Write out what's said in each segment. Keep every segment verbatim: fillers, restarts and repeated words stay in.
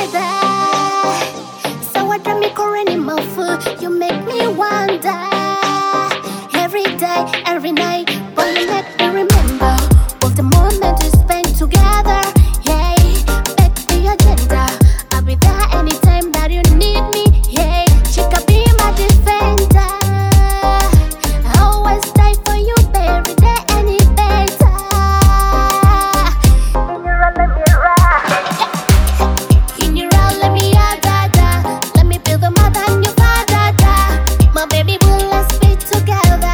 there. So what do me calling in my food? You make me wonder. Every day, every night, but you make me remember of the moment we spent together. Yeah, back to your agenda. I'll be there anytime that you need me. Yeah, she could be my defender. I always die for you, baby. There any better. In your round, let me out, da da. Let me build the mother and your father, da. My baby boo, let's be together.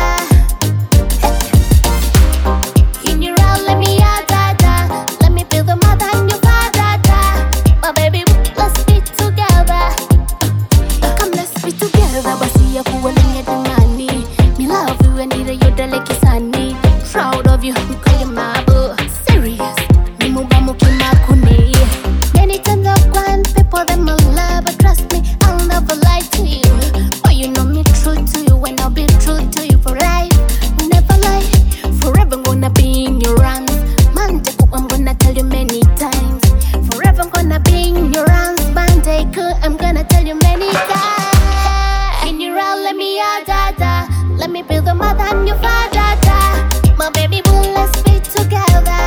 In your round, let me out, da da. Let me build the mother and your father, da. My baby boo, let's be together. Come, let's be together. Basi ya kuwalinga demani. Me love you and need you the like sunny. Proud of you, you call your my boo. Serious, me muba mukima kune. Many times I've gone, people that my love, but trust me, I'll never lie to you. Oh, you know me true to you, and I'll be true to you for life. Never lie, forever gonna be in your arms. Mandeku, I'm gonna tell you many times. Forever gonna be in your arms. Mandeku, I'm gonna tell you many times. In your arms, let me out, da da. Let me build the mother and your father, da. My baby boo, let's be together.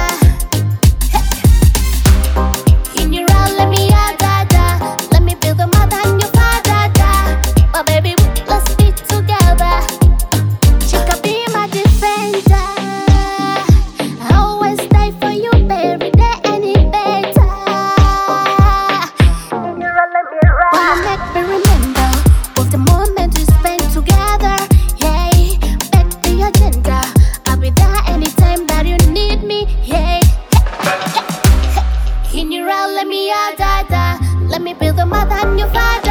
In your round, let me out, da da. Let me build the mother and your father, da. My baby, let's be together. She could be my defender. I always die for you, baby. There any better. In your round, let me ride. Wanna make me remember of the moment we spent together. Yeah, back to your agenda. I'll be there anytime that you need me. Yeah. In your round, let me out, da da. Let me build the mother and your father.